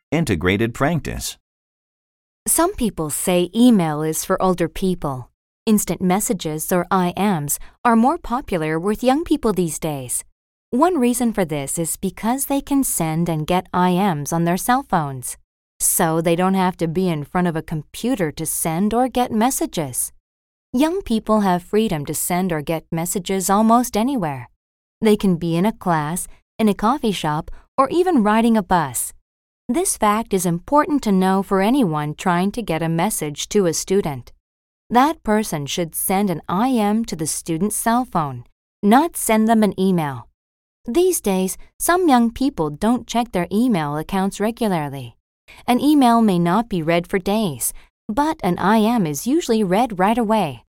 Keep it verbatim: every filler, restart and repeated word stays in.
Integrated practice. Some people say email is for older people. Instant messages, or I Ms, are more popular with young people these days. One reason for this is because they can send and get I Ms on their cell phones, so they don't have to be in front of a computer to send or get messages. Young people have freedom to send or get messages almost anywhere. They can be in a class, in a coffee shop, or even riding a bus. This fact is important to know for anyone trying to get a message to a student. That person should send an I M to the student's cell phone, not send them an email. These days, some young people don't check their email accounts regularly. An email may not be read for days, but an I M is usually read right away.